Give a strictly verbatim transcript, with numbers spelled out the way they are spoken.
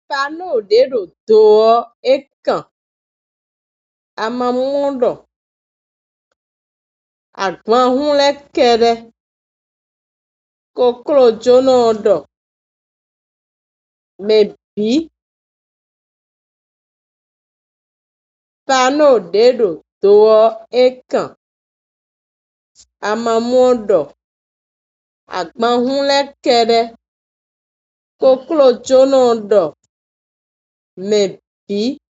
Panodero toa ekan amamundo agbanhunle kere koklo jonodo mebi panodero toa ekan amamundo agbanhunle kere koklo jonodo mebi